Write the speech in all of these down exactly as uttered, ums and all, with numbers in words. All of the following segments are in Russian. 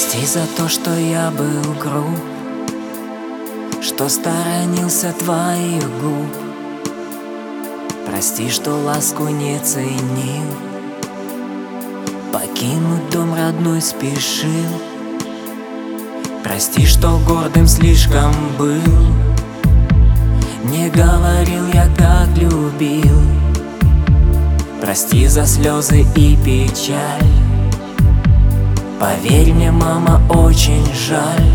Прости за то, что я был груб, что сторонился твоих губ. Прости, что ласку не ценил, покинуть дом родной спешил. Прости, что гордым слишком был, не говорил я, как любил. Прости за слезы и печаль, поверь мне, мама, очень жаль.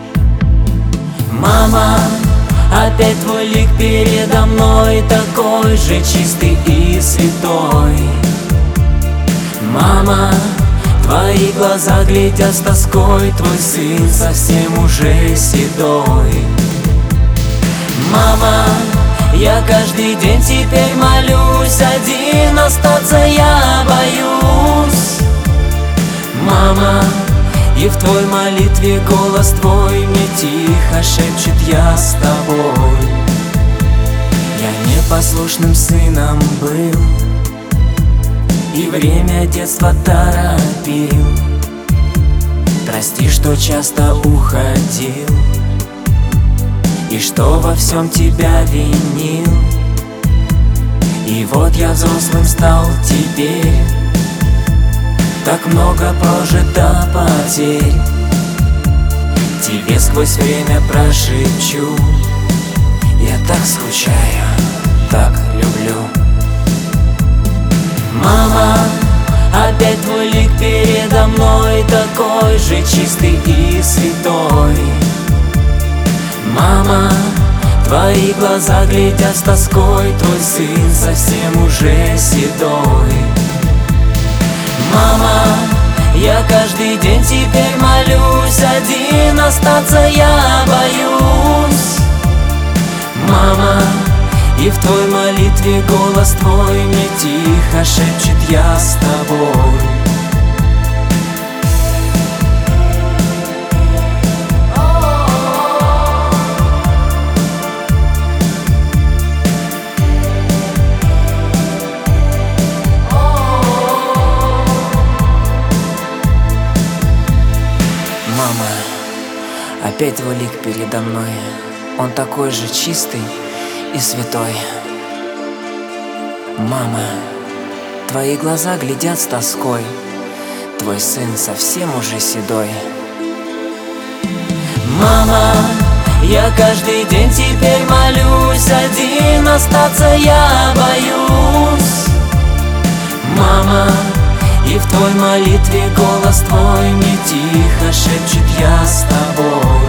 Мама, опять твой лик передо мной, такой же чистый и святой. Мама, твои глаза глядят с тоской, твой сын совсем уже седой. Мама, я каждый день теперь молюсь, один остаться я боюсь. Мама, и в твой молитве голос твой мне тихо шепчет: я с тобой. Я непослушным сыном был и время детства торопил. Прости, что часто уходил и что во всем тебя винил. И вот я взрослым стал теперь, так много прожито потерь. Тебе сквозь время прошепчу: я так скучаю, так люблю. Мама, опять твой лик передо мной, такой же чистый и святой. Мама, твои глаза глядят с тоской, твой сын совсем уже седой. Мама, я каждый день теперь молюсь, один остаться я боюсь. Мама, и в твой молитве голос твой мне тихо шепчет: я с тобой. Мама, опять твой лик передо мной, он такой же чистый и святой. Мама, твои глаза глядят с тоской, твой сын совсем уже седой. Мама, я каждый день теперь молюсь, один остаться я боюсь. Мама, и в твой молитве голос твой мне тихо шепчет: я с тобой.